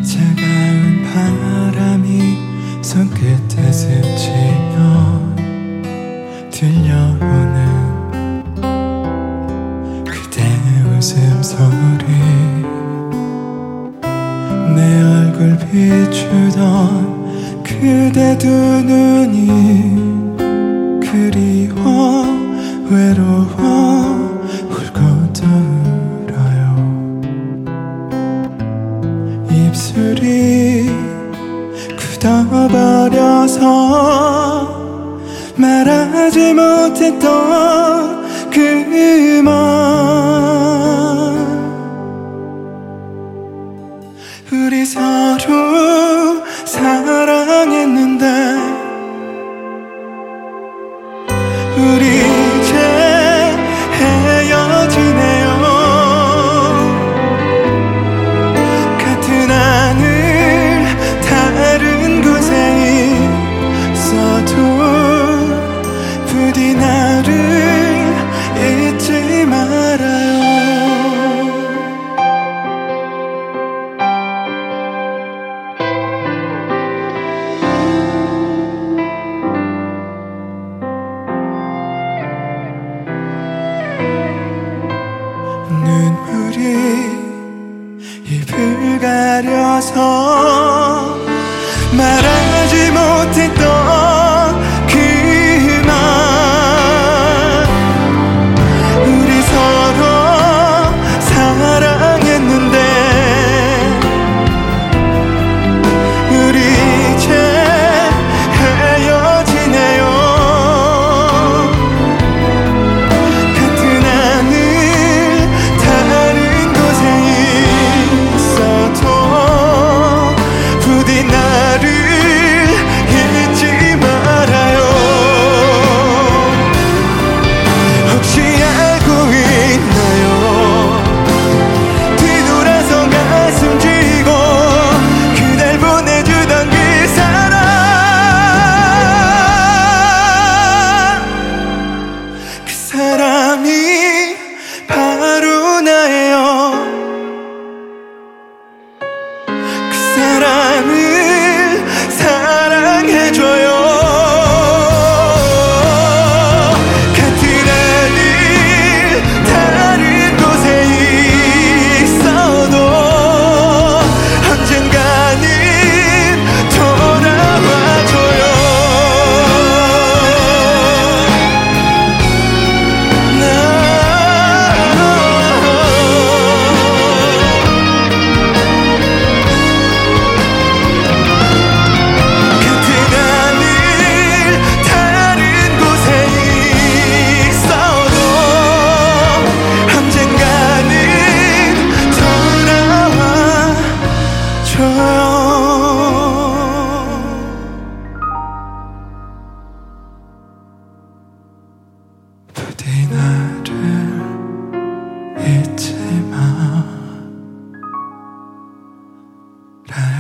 차가운 바람이 손끝에 스치면 들려오는 그대 웃음소리, 내 얼굴 비추던 그대 두 눈이 그리워 외로워 울고 떠들어요. 입술이 굳어버려서 말하지 못했던 그 말, 우리 서로 사랑했는데 우리 이제 헤어지네요. 같은 하늘 다른 곳에 있어도 부디 나를 잊지 말아요. 눈물이 입을 가려서 말하지 못했던 그 말, 우리 서로 사랑했는데 우리 이제 헤어지네요. 같은 하늘 다른 곳에 있어도 부디 나를 잊지 말아요. 혹시 알고 있나요? 뒤돌아서 가슴 쥐고 그댈 보내주던 그 사람, 그 사람이 바로 나예요. 그 사람을 사랑해줘요. 같은 하늘 다른 곳에 있어도 언젠가는 돌아와줘요. 같은 하늘 다른 곳에 있어도 언젠가는 돌아와줘요. 부디 나를 잊지 말아요.